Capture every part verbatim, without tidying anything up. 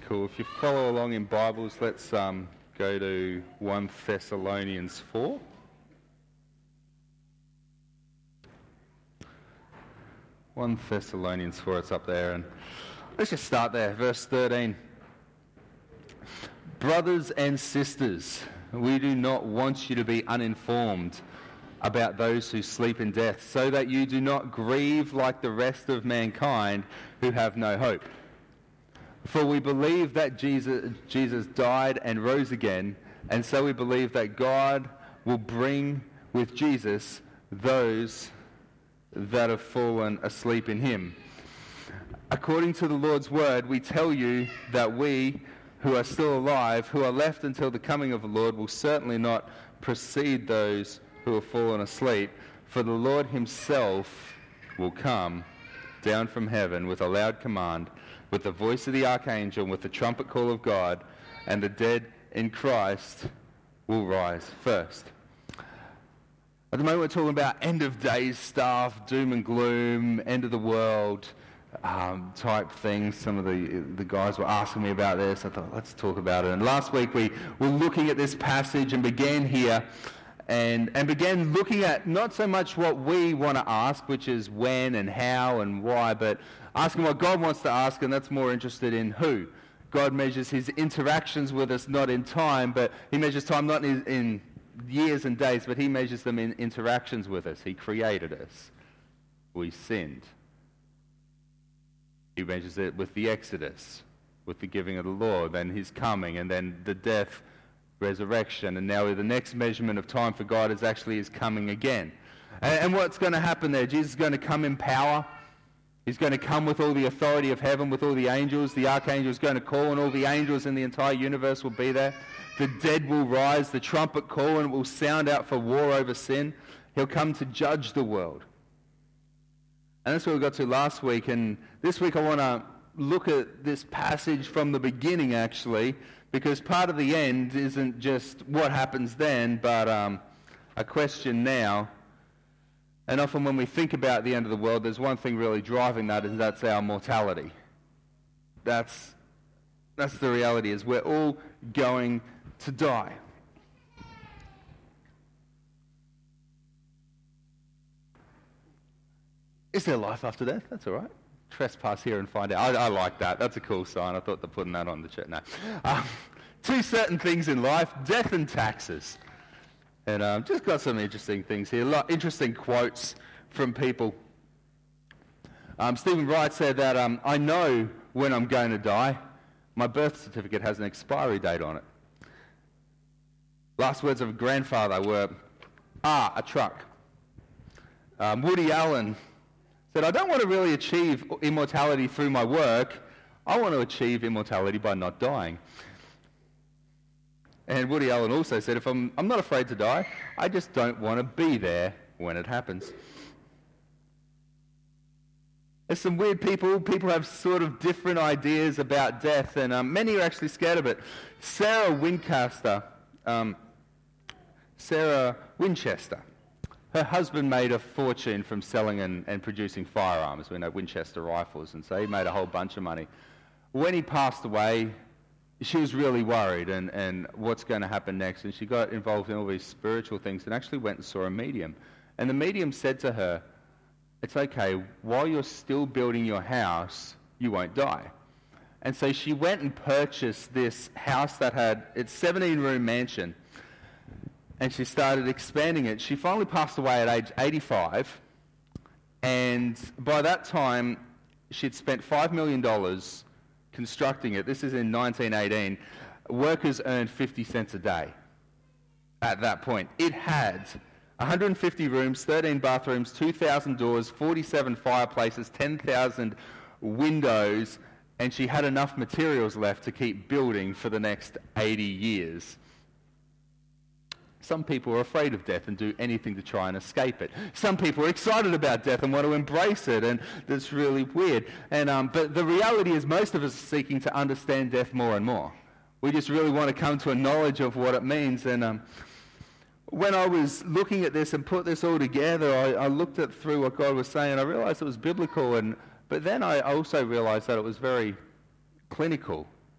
Cool. If you follow along in Bibles, let's um, go to First Thessalonians four. First Thessalonians four, it's up there. And let's just start there. Verse thirteen. Brothers and sisters, we do not want you to be uninformed about those who sleep in death, so that you do not grieve like the rest of mankind who have no hope. For we believe that Jesus, Jesus died and rose again, and so we believe that God will bring with Jesus those that have fallen asleep in him. According to the Lord's word, we tell you that we who are still alive, who are left until the coming of the Lord, will certainly not precede those who have fallen asleep, for the Lord himself will come down from heaven with a loud command, with the voice of the archangel, and with the trumpet call of God, and the dead in Christ will rise first. At the moment we're talking about end of days stuff, doom and gloom, end of the world um, type things. Some of the the guys were asking me about this. I thought, let's talk about it. And last week we were looking at this passage and began here and, and began looking at not so much what we want to ask, which is when and how and why, but asking what God wants to ask, and that's more interested in who. God measures his interactions with us not in time, but he measures time not in, in years and days, but he measures them in interactions with us. He created us. We sinned. He measures it with the Exodus, with the giving of the law, then his coming, and then the death, resurrection, and now the next measurement of time for God is actually his coming again. And, and what's going to happen there? Jesus is going to come in power. He's going to come with all the authority of heaven, with all the angels. The archangel is going to call, and all the angels in the entire universe will be there. The dead will rise, the trumpet call, and it will sound out for war over sin. He'll come to judge the world. And that's what we got to last week. And this week I want to look at this passage from the beginning, actually, because part of the end isn't just what happens then, but um, a question now. And often when we think about the end of the world, there's one thing really driving that, and that's our mortality. That's, that's the reality, is we're all going to die. Is there life after death? That's all right. Trespass here and find out. I, I like that. That's a cool sign. I thought they're putting that on the chat. No. Um, two certain things in life, death and taxes. And um, just got some interesting things here. A lot interesting quotes from people. Um, Stephen Wright said that, um, I know when I'm going to die. My birth certificate has an expiry date on it. Last words of a grandfather were, ah, a truck. Um, Woody Allen said, I don't want to really achieve immortality through my work. I want to achieve immortality by not dying. And Woody Allen also said, if I'm, I'm not afraid to die, I just don't want to be there when it happens. There's some weird people. People have sort of different ideas about death, and um, many are actually scared of it. Sarah Winchester, um, Sarah Winchester, her husband made a fortune from selling and, and producing firearms. We know Winchester rifles, and so he made a whole bunch of money. When he passed away, she was really worried and, and what's going to happen next, and she got involved in all these spiritual things and actually went and saw a medium. And the medium said to her, it's okay, while you're still building your house, you won't die. And so she went and purchased this house that had, it's a seventeen-room mansion, and she started expanding it. She finally passed away at age eighty-five, and by that time, she'd spent five million dollars constructing it. This is in nineteen eighteen. Workers earned fifty cents a day at that point. It had one hundred fifty rooms, thirteen bathrooms, two thousand doors, forty-seven fireplaces, ten thousand windows, and she had enough materials left to keep building for the next eighty years. Some people are afraid of death and do anything to try and escape it. Some people are excited about death and want to embrace it, and that's really weird. And um, but the reality is most of us are seeking to understand death more and more. We just really want to come to a knowledge of what it means. And um, when I was looking at this and put this all together, I, I looked at through what God was saying. I realized it was biblical, and but then I also realized that it was very clinical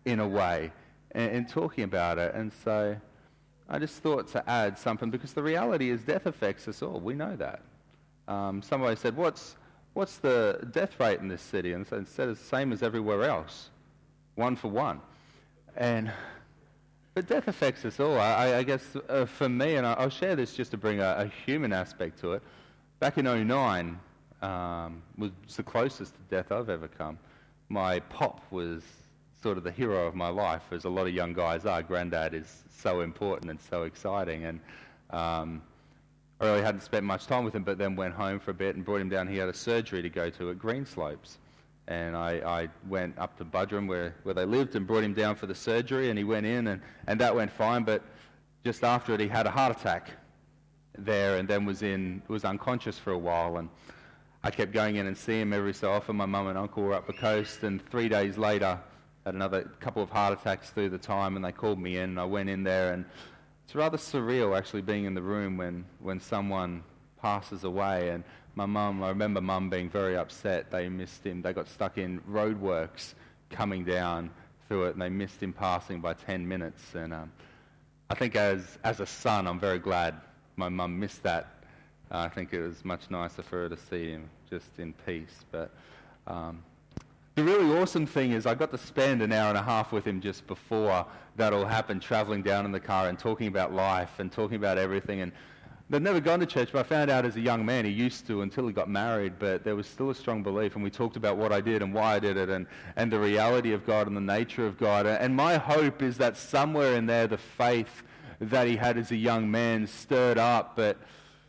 in a way, in, in talking about it. And so I just thought to add something, because the reality is death affects us all. We know that. Um, somebody said, what's what's the death rate in this city? And so instead it's the same as everywhere else, one for one. And but death affects us all. I, I guess uh, for me, and I'll share this just to bring a, a human aspect to it. Back in oh nine, um, was the closest to death I've ever come. My pop was sort of the hero of my life, as a lot of young guys are. Granddad is so important and so exciting, and um, I really hadn't spent much time with him, but then went home for a bit and brought him down. He had a surgery to go to at Greenslopes. And I, I went up to Buderim where, where they lived and brought him down for the surgery, and he went in, and, and that went fine. But just after it, he had a heart attack there, and then was in was unconscious for a while. And I kept going in and seeing him every so often. My mum and uncle were up the coast, and three days later, had another couple of heart attacks through the time, and they called me in, and I went in there, and it's rather surreal actually being in the room when, when someone passes away. And my mum, I remember mum being very upset. They missed him. They got stuck in roadworks coming down through it, and they missed him passing by ten minutes. And um, I think as as a son, I'm very glad my mum missed that. Uh, I think it was much nicer for her to see him just in peace. But um, the really awesome thing is I got to spend an hour and a half with him just before that all happened, travelling down in the car and talking about life and talking about everything. And they'd never gone to church, but I found out as a young man he used to until he got married, but there was still a strong belief, and we talked about what I did and why I did it, and, and the reality of God and the nature of God. And my hope is that somewhere in there the faith that he had as a young man stirred up. But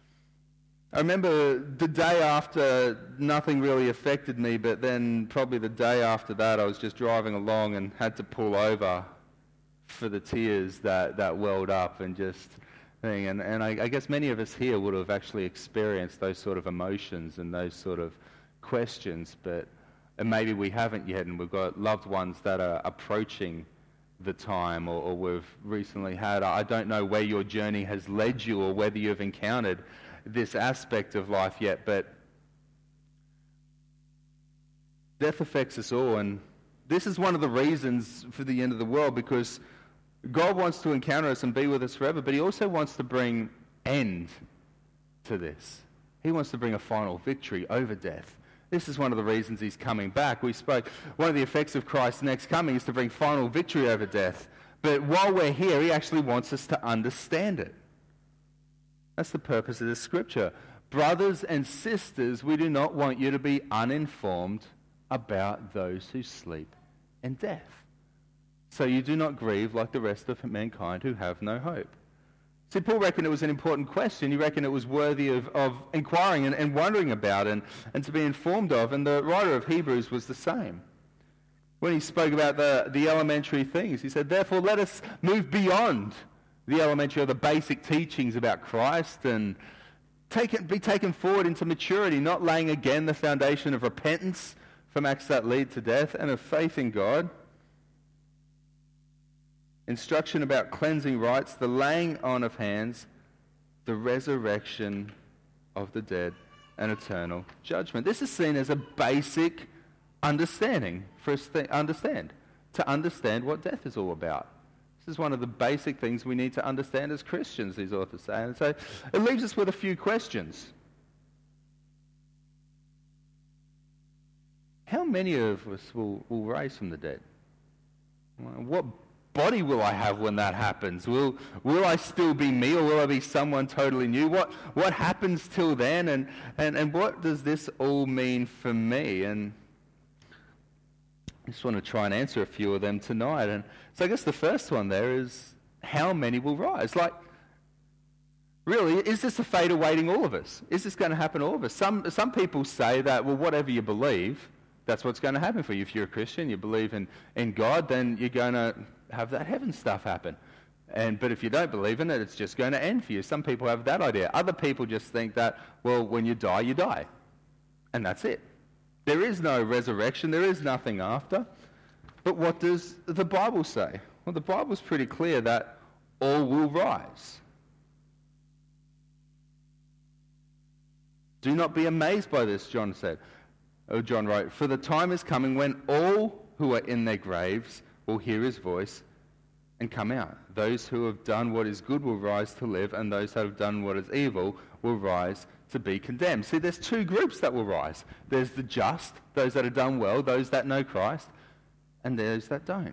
I remember the day after, nothing really affected me, but then probably the day after that I was just driving along and had to pull over for the tears that, that welled up and just... Thing. And, and I, I guess many of us here would have actually experienced those sort of emotions and those sort of questions, but and maybe we haven't yet, and we've got loved ones that are approaching the time, or, or we've recently had. I don't know where your journey has led you or whether you've encountered this aspect of life yet, but death affects us all, and this is one of the reasons for the end of the world, because God wants to encounter us and be with us forever, but he also wants to bring end to this. He wants to bring a final victory over death. This is one of the reasons he's coming back. We spoke, one of the effects of Christ's next coming is to bring final victory over death. But while we're here, he actually wants us to understand it. That's the purpose of this scripture. Brothers and sisters, we do not want you to be uninformed about those who sleep in death, so you do not grieve like the rest of mankind who have no hope. See, Paul reckoned it was an important question. He reckoned it was worthy of, of inquiring and, and wondering about and, and to be informed of. And the writer of Hebrews was the same. When he spoke about the, the elementary things, he said, therefore let us move beyond the elementary or the basic teachings about Christ and take it, be taken forward into maturity, not laying again the foundation of repentance from acts that lead to death and of faith in God. Instruction about cleansing rites, the laying on of hands, the resurrection of the dead, and eternal judgment. This is seen as a basic understanding for us to understand, to understand what death is all about. This is one of the basic things we need to understand as Christians, these authors say. And so it leaves us with a few questions. How many of us will, will rise from the dead? What body will I have when that happens? Will will I still be me, or will I be someone totally new? What what happens till then, and, and, and what does this all mean for me? And I just want to try and answer a few of them tonight. And so I guess the first one there is, how many will rise? Like, really, is this a fate awaiting all of us? Is this going to happen to all of us? Some some people say that, well, whatever you believe, that's what's going to happen for you. If you're a Christian, you believe in, in God, then you're going to have that heaven stuff happen. And but if you don't believe in it, it's just going to end for you. Some people have that idea. Other people just think that, well, when you die, you die. And that's it. There is no resurrection. There is nothing after. But what does the Bible say? Well, the Bible's pretty clear that all will rise. Do not be amazed by this, John said. Oh, John wrote, for the time is coming when all who are in their graves will hear his voice and come out. Those who have done what is good will rise to live, and those that have done what is evil will rise to be condemned. See, there's two groups that will rise. There's the just, those that have done well, those that know Christ, and those that don't.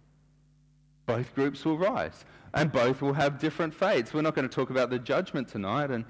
Both groups will rise, and both will have different fates. We're not going to talk about the judgment tonight, and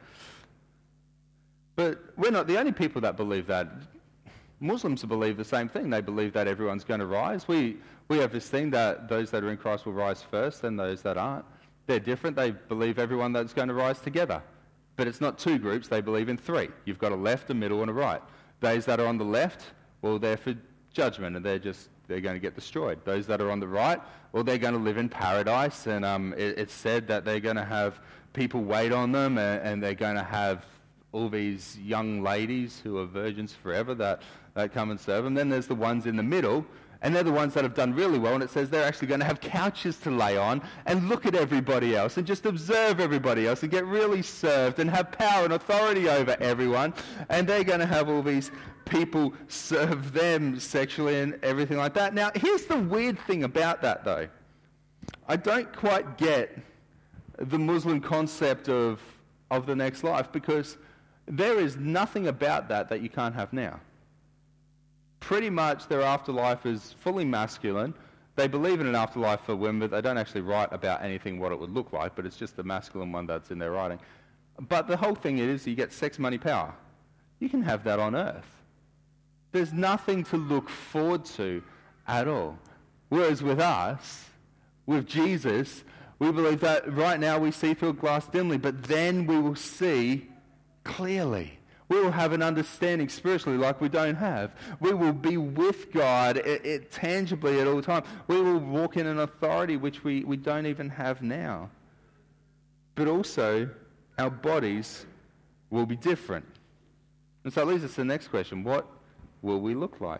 but we're not the only people that believe that. Muslims believe the same thing. They believe that everyone's going to rise. We we have this thing that those that are in Christ will rise first, and those that aren't. They're different. They believe everyone that's going to rise together. But it's not two groups. They believe in three. You've got a left, a middle, and a right. Those that are on the left, well, they're for judgment, and they're just they're going to get destroyed. Those that are on the right, well, they're going to live in paradise, and um, it, it's said that they're going to have people wait on them, and, and they're going to have all these young ladies who are virgins forever that, that come and serve them. Then there's the ones in the middle, and they're the ones that have done really well, and it says they're actually going to have couches to lay on and look at everybody else and just observe everybody else and get really served and have power and authority over everyone, and they're going to have all these people serve them sexually and everything like that. Now, here's the weird thing about that, though. I don't quite get the Muslim concept of, of the next life, because there is nothing about that that you can't have now. Pretty much their afterlife is fully masculine. They believe in an afterlife for women, but they don't actually write about anything what it would look like, but it's just the masculine one that's in their writing. But the whole thing is you get sex, money, power. You can have that on earth. There's nothing to look forward to at all. Whereas with us, with Jesus, we believe that right now we see through a glass dimly, but then we will see clearly. We will have an understanding spiritually like we don't have. We will be with God it, it, tangibly at all times. We will walk in an authority which we, we don't even have now. But also, our bodies will be different. And so it leads us to the next question. What will we look like?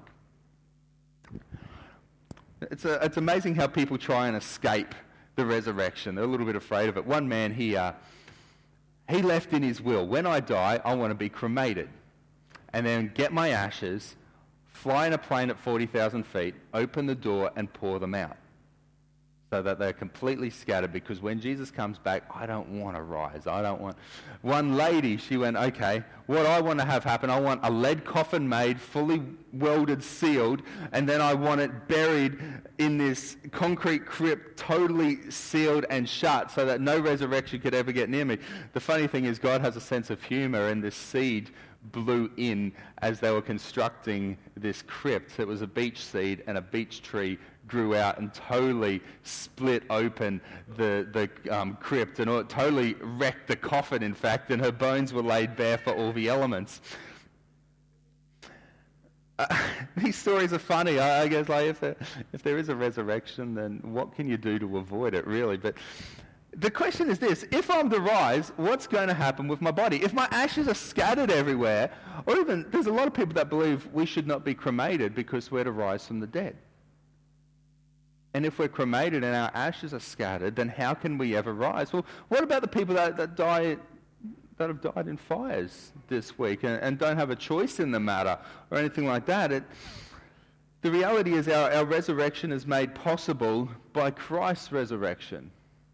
It's, a, it's amazing how people try and escape the resurrection. They're a little bit afraid of it. One man, he... Uh, He left in his will, when I die, I want to be cremated. And then get my ashes, fly in a plane at forty thousand feet, open the door and pour them out. So that they're completely scattered, because when Jesus comes back, I don't want to rise. I don't want... One lady, she went, okay, what I want to have happen, I want a lead coffin made, fully welded, sealed, and then I want it buried in this concrete crypt, totally sealed and shut, so that no resurrection could ever get near me. The funny thing is, God has a sense of humor, and this seed blew in as they were constructing this crypt. It was a beech seed, and a beech tree grew out and totally split open the, the um, crypt, and it totally wrecked the coffin, in fact, and her bones were laid bare for all the elements. Uh, these stories are funny. I, I guess like if there, if there is a resurrection, then what can you do to avoid it, really? But the question is this: if I'm to rise, what's going to happen with my body? If my ashes are scattered everywhere, or even there's a lot of people that believe we should not be cremated because we're to rise from the dead. And if we're cremated and our ashes are scattered, then how can we ever rise? Well, what about the people that, that die, that have died in fires this week and, and don't have a choice in the matter or anything like that? It, the reality is our, our resurrection is made possible by Christ's resurrection.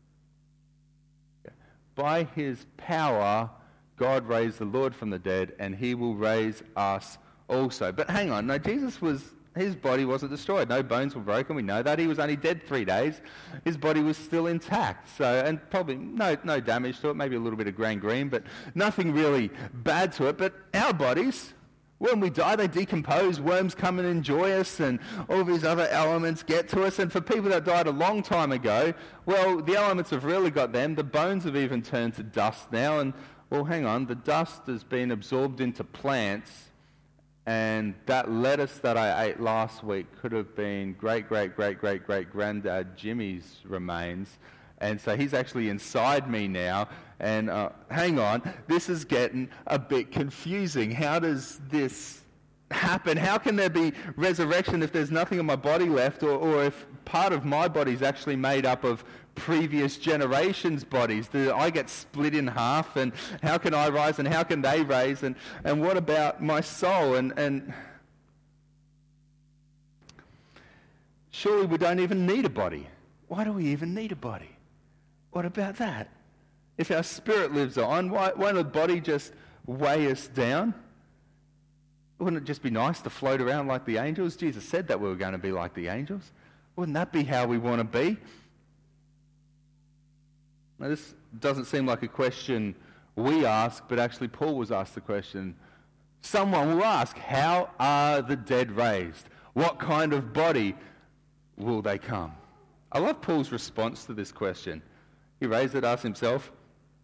By his power, God raised the Lord from the dead, and he will raise us also. But hang on, no, Jesus was... His body wasn't destroyed. No bones were broken. We know that. He was only dead three days. His body was still intact. So, and probably no, no damage to it. Maybe a little bit of gangrene, but nothing really bad to it. But our bodies, when we die, they decompose. Worms come and enjoy us, and all these other elements get to us. And for people that died a long time ago, well, the elements have really got them. The bones have even turned to dust now. And, well, hang on. The dust has been absorbed into plants. And that lettuce that I ate last week could have been great, great, great, great, great granddad Jimmy's remains. And so he's actually inside me now. And uh, hang on, this is getting a bit confusing. How does this happen? How can there be resurrection if there's nothing in my body left, or, or if part of my body is actually made up of previous generations' bodies? Do I get split in half, and how can I rise and how can they rise, and, and what about my soul? And, and surely we don't even need a body. Why do we even need a body? What about that? If our spirit lives on, why won't a body just weigh us down? Wouldn't it just be nice to float around like the angels? Jesus said that we were going to be like the angels. Wouldn't that be how we want to be? Now, this doesn't seem like a question we ask, but actually Paul was asked the question. Someone will ask, how are the dead raised? What kind of body will they come? I love Paul's response to this question. He raised it, asked himself,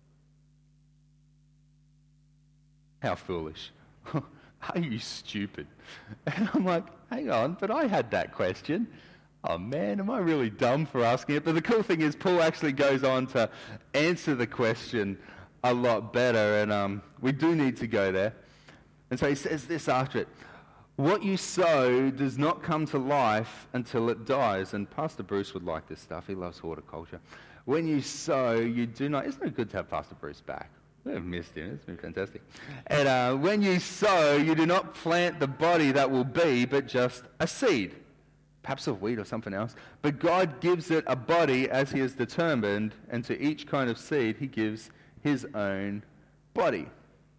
how foolish. Are you stupid? And I'm like, hang on, but I had that question. Oh man, am I really dumb for asking it? But the cool thing is Paul actually goes on to answer the question a lot better, and um, we do need to go there. And so he says this after it. What you sow does not come to life until it dies. And Pastor Bruce would like this stuff. He loves horticulture. When you sow, you do not... Isn't it good to have Pastor Bruce back? We've missed him. It's been fantastic. And uh, when you sow, you do not plant the body that will be, but just a seed. Perhaps of wheat or something else. But God gives it a body as he has determined, and to each kind of seed he gives his own body.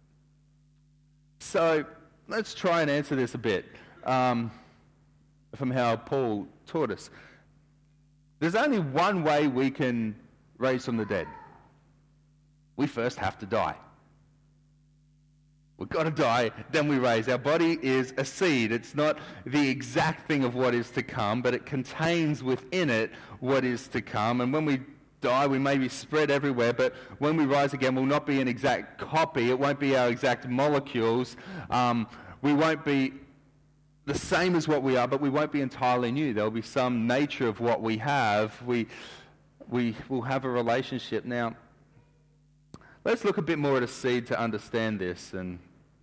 So let's try and answer this a bit um, from how Paul taught us. There's only one way we can raise from the dead. We first have to die. We've got to die, then we raise. Our body is a seed. It's not the exact thing of what is to come, but it contains within it what is to come. And when we die, we may be spread everywhere, but when we rise again, we'll not be an exact copy. It won't be our exact molecules. Um, we won't be the same as what we are, but we won't be entirely new. There'll be some nature of what we have. We, we will have a relationship. Now, let's look a bit more at a seed to understand this, and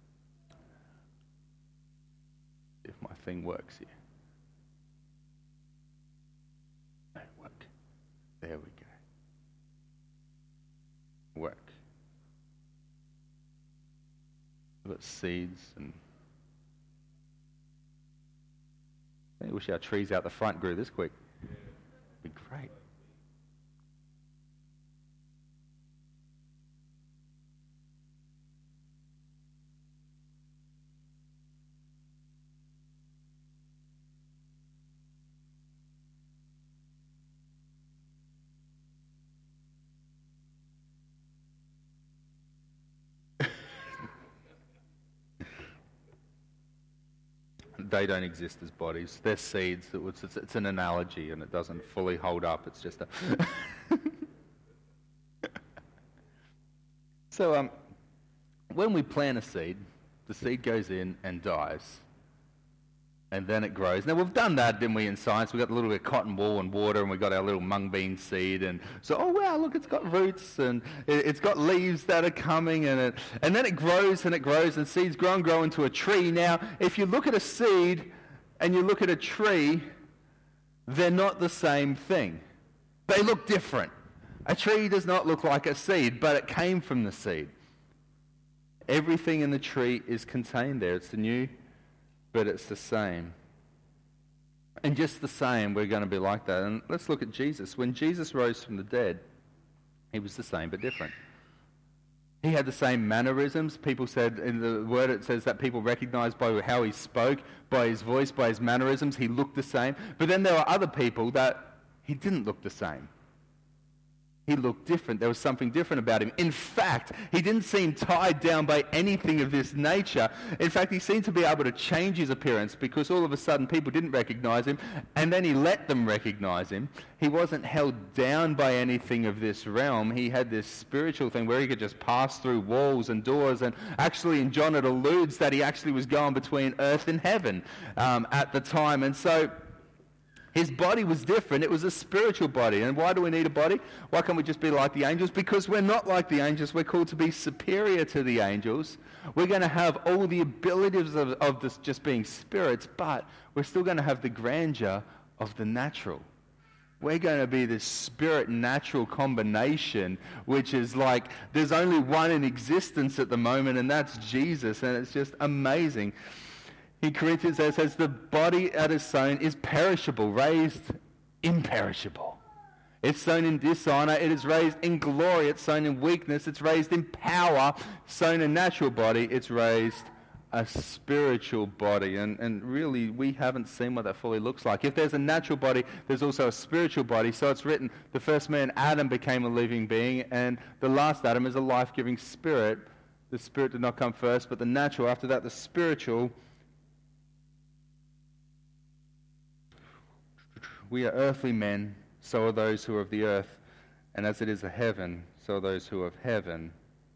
if my thing works here. No, work. There we go. Work. We've got seeds, and I wish our trees out the front grew this quick. It'd be great. They don't exist as bodies. They're seeds. It's, it's an analogy, and it doesn't fully hold up. It's just a... So um, when we plant a seed, the seed goes in and dies. And then it grows. Now, we've done that, didn't we, in science? We've got a little bit of cotton wool and water, and we've got our little mung bean seed. And so, oh, wow, look, it's got roots, and it, it's got leaves that are coming. And, it, and then it grows, and it grows, and seeds grow and grow into a tree. Now, if you look at a seed and you look at a tree, they're not the same thing. They look different. A tree does not look like a seed, but it came from the seed. Everything in the tree is contained there. It's the new... but it's the same. And just the same, we're going to be like that. And let's look at Jesus. When Jesus rose from the dead, he was the same but different. He had the same mannerisms. People said, in the word it says that people recognized by how he spoke, by his voice, by his mannerisms, he looked the same. But then there were other people that he didn't look the same. He looked different. There was something different about him. In fact, he didn't seem tied down by anything of this nature. In fact, he seemed to be able to change his appearance because all of a sudden people didn't recognize him, and then he let them recognize him. He wasn't held down by anything of this realm. He had this spiritual thing where he could just pass through walls and doors, and actually in John it alludes that he actually was going between earth and heaven um, at the time. And so his body was different. It was a spiritual body. And why do we need a body? Why can't we just be like the angels? Because we're not like the angels. We're called to be superior to the angels. We're going to have all the abilities of, of this just being spirits, but we're still going to have the grandeur of the natural. We're going to be this spirit-natural combination, which is like there's only one in existence at the moment, and that's Jesus, and it's just amazing. In Corinthians it says the body that is sown is perishable, raised imperishable. It's sown in dishonor, it is raised in glory. It's sown in weakness, it's raised in power. Sown a natural body, it's raised a spiritual body. And, and really, we haven't seen what that fully looks like. If there's a natural body, there's also a spiritual body. So it's written, the first man, Adam, became a living being, and the last Adam is a life-giving spirit. The spirit did not come first, but the natural. After that, the spiritual. We are earthly men, so are those who are of the earth. And as it is a heaven, so are those who are of heaven.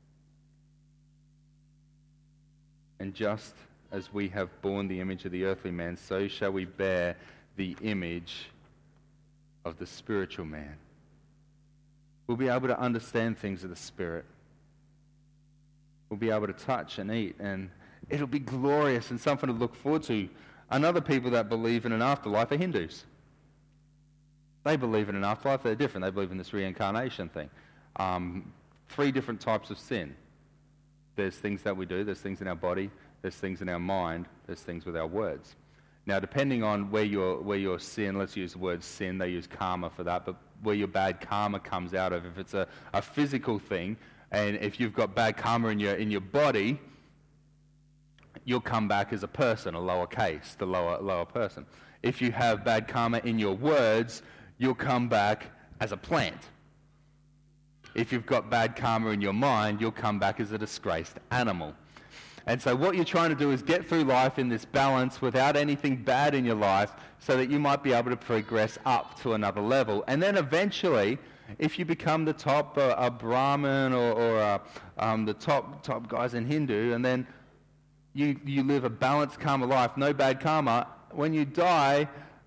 And just as we have borne the image of the earthly man, so shall we bear the image of the spiritual man. We'll be able to understand things of the Spirit. We'll be able to touch and eat, and it'll be glorious and something to look forward to. Another people that believe in an afterlife are Hindus. They believe in an afterlife. They're different. They believe in this reincarnation thing. Um, three different types of sin. There's things that we do, there's things in our body, there's things in our mind, there's things with our words. Now, depending on where your where your sin, let's use the word sin, they use karma for that, but where your bad karma comes out of, if it's a, a physical thing, and if you've got bad karma in your in your body, you'll come back as a person, a lower case, the lower lower person. If you have bad karma in your words, you'll come back as a plant. If you've got bad karma in your mind, you'll come back as a disgraced animal. And so what you're trying to do is get through life in this balance without anything bad in your life so that you might be able to progress up to another level. And then eventually, if you become the top uh, a Brahmin or, or uh, um, the top top guys in Hindu, and then you, you live a balanced karma life, no bad karma, when you die,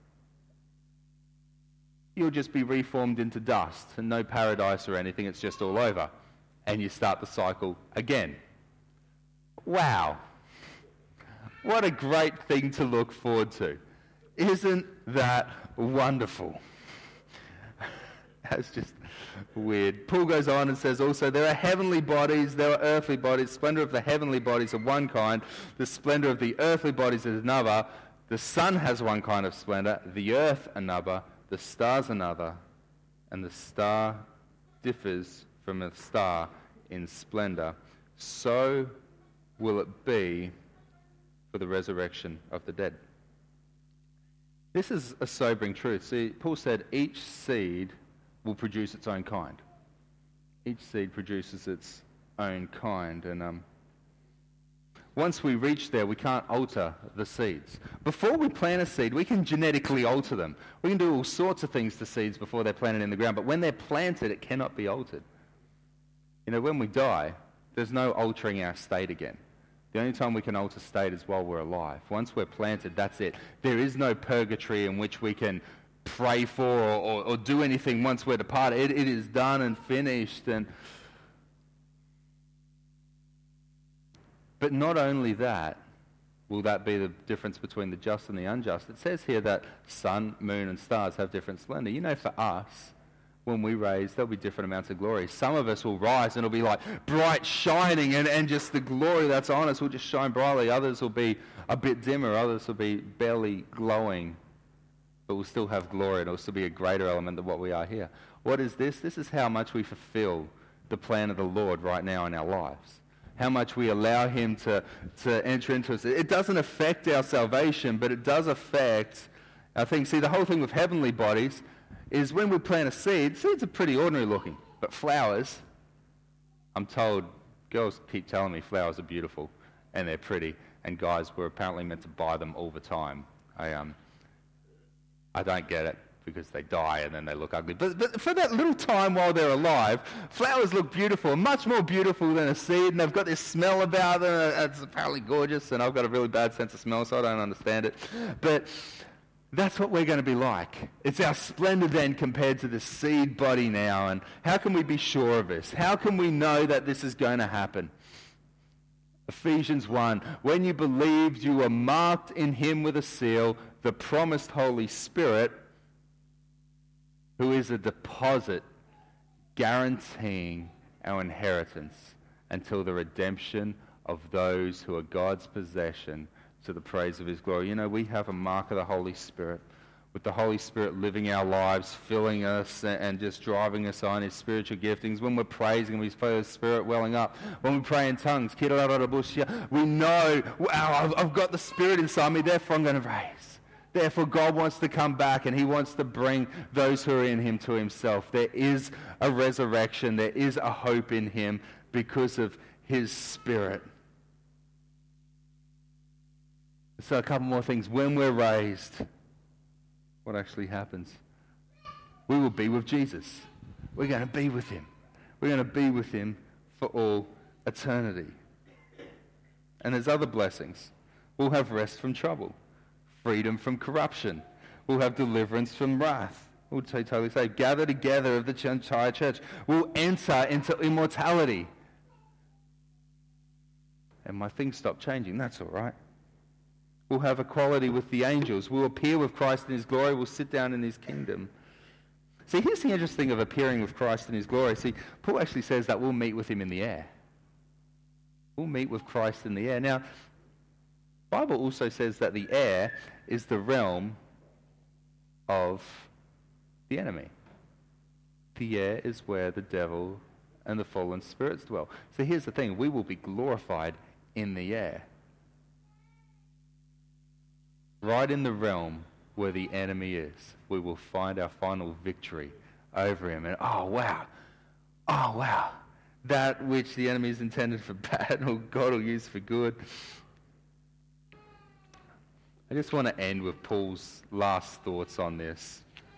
you'll just be reformed into dust and no paradise or anything. It's just all over. And you start the cycle again. Wow. What a great thing to look forward to. Isn't that wonderful? That's just weird. Paul goes on and says also, there are heavenly bodies, there are earthly bodies. Splendor of the heavenly bodies of one kind, the splendor of the earthly bodies is another. The sun has one kind of splendor, the earth another, the stars another, and the star differs from a star in splendor. So will it be for the resurrection of the dead. This is a sobering truth. See, Paul said each seed will produce its own kind. Each seed produces its own kind. And um, once we reach there, we can't alter the seeds. Before we plant a seed, we can genetically alter them. We can do all sorts of things to seeds before they're planted in the ground. But when they're planted, it cannot be altered. You know, when we die, there's no altering our state again. The only time we can alter state is while we're alive. Once we're planted, that's it. There is no purgatory in which we can pray for or, or, or do anything once we're departed. It, it is done and finished. And But not only that, will that be the difference between the just and the unjust. It says here that sun, moon, and stars have different splendor. You know, for us, when we raise, there'll be different amounts of glory. Some of us will rise and it'll be like bright shining, and, and just the glory that's on us will just shine brightly. Others will be a bit dimmer. Others will be barely glowing. But we'll still have glory, and it'll still be a greater element than what we are here. What is this? This is how much we fulfill the plan of the Lord right now in our lives. How much we allow him to, to enter into us. It doesn't affect our salvation, but it does affect our things. See, the whole thing with heavenly bodies is when we plant a seed, seeds are pretty ordinary looking, but flowers, I'm told, girls keep telling me flowers are beautiful and they're pretty, and guys were apparently meant to buy them all the time. I um, I don't get it, because they die and then they look ugly. But, but for that little time while they're alive, flowers look beautiful, much more beautiful than a seed, and they've got this smell about them. It's apparently gorgeous, and I've got a really bad sense of smell, so I don't understand it. But that's what we're going to be like. It's our splendor then compared to the seed body now. And how can we be sure of this? How can we know that this is going to happen? Ephesians one, when you believed, you were marked in him with a seal, the promised Holy Spirit, who is a deposit guaranteeing our inheritance until the redemption of those who are God's possession to the praise of his glory. You know, we have a mark of the Holy Spirit, with the Holy Spirit living our lives, filling us and just driving us on, his spiritual giftings. When we're praising, we feel his Spirit welling up. When we pray in tongues, we know, wow, I've got the Spirit inside me, therefore I'm going to praise. Therefore God wants to come back and he wants to bring those who are in him to himself. There is a resurrection, there is a hope in him because of his Spirit. So a couple more things. When we're raised, what actually happens? We will be with Jesus. We're going to be with him. We're going to be with him for all eternity. And there's other blessings. We'll have rest from trouble, freedom from corruption. We'll have deliverance from wrath. We'll totally say, gather together of the entire church. We'll enter into immortality. And my things stop changing. That's all right. We'll have equality with the angels. We'll appear with Christ in his glory. We'll sit down in his kingdom. See, here's the interesting thing of appearing with Christ in his glory. See, Paul actually says that we'll meet with him in the air. We'll meet with Christ in the air. Now, the Bible also says that the air is the realm of the enemy. The air is where the devil and the fallen spirits dwell. So here's the thing. We will be glorified in the air. Right in the realm where the enemy is, we will find our final victory over him. And oh, wow. Oh, wow. That which the enemy is intended for bad, or God will use for good. I just want to end with Paul's last thoughts on this.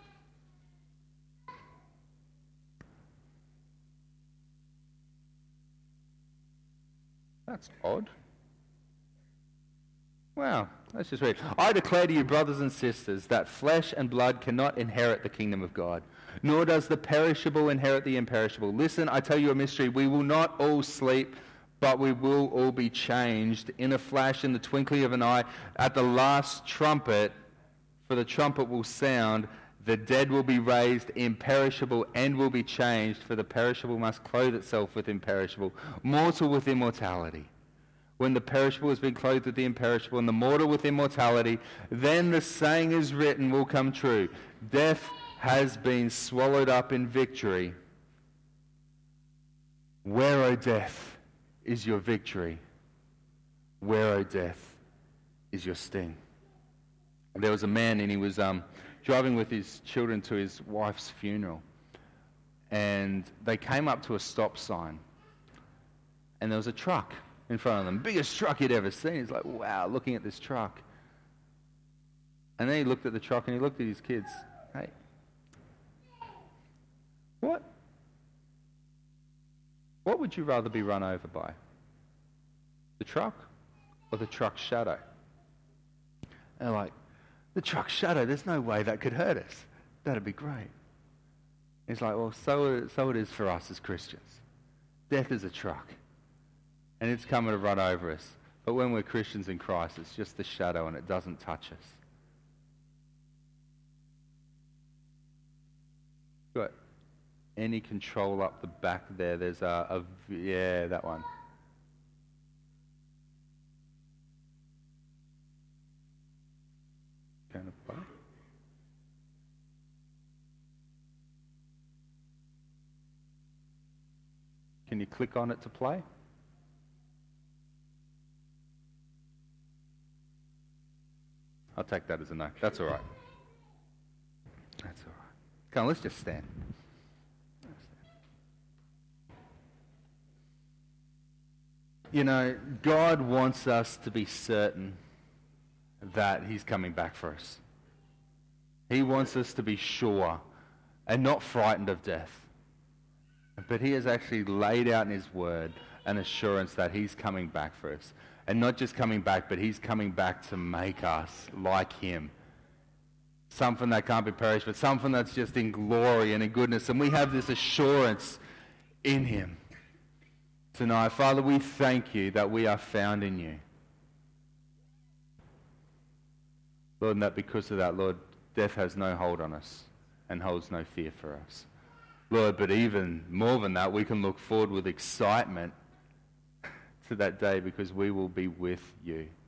That's odd. Wow, let's just read. I declare to you, brothers and sisters, that flesh and blood cannot inherit the kingdom of God, nor does the perishable inherit the imperishable. Listen, I tell you a mystery. We will not all sleep, but we will all be changed in a flash, in the twinkling of an eye, at the last trumpet. For the trumpet will sound, the dead will be raised imperishable and will be changed, for the perishable must clothe itself with imperishable, mortal with immortality. When the perishable has been clothed with the imperishable and the mortal with immortality, then the saying is written will come true. Death has been swallowed up in victory. Where, O death, is your victory? Where, O death, is your sting? There was a man and he was um, driving with his children to his wife's funeral. And they came up to a stop sign. And there was a truck in front of them. Biggest truck he'd ever seen. He's like, wow, looking at this truck. And then he looked at the truck and he looked at his kids. Hey, what? What would you rather be run over by? The truck or the truck's shadow? And they're like, the truck's shadow, there's no way that could hurt us. That'd be great. He's like, well, so, so it is for us as Christians. Death is a truck. And it's coming to run over us. But when we're Christians in Christ, it's just the shadow and it doesn't touch us. Got any control up the back there? There's a, a yeah, that one. Going to play. Can you click on it to play? I'll take that as a no. That's all right. That's all right. Come on, let's just stand. You know, God wants us to be certain that he's coming back for us. He wants us to be sure and not frightened of death. But he has actually laid out in his word an assurance that he's coming back for us. And not just coming back, but he's coming back to make us like him. Something that can't be perished, but something that's just in glory and in goodness. And we have this assurance in him. Tonight, Father, we thank you that we are found in you. Lord, and that because of that, Lord, death has no hold on us and holds no fear for us. Lord, but even more than that, we can look forward with excitement to that day because we will be with you.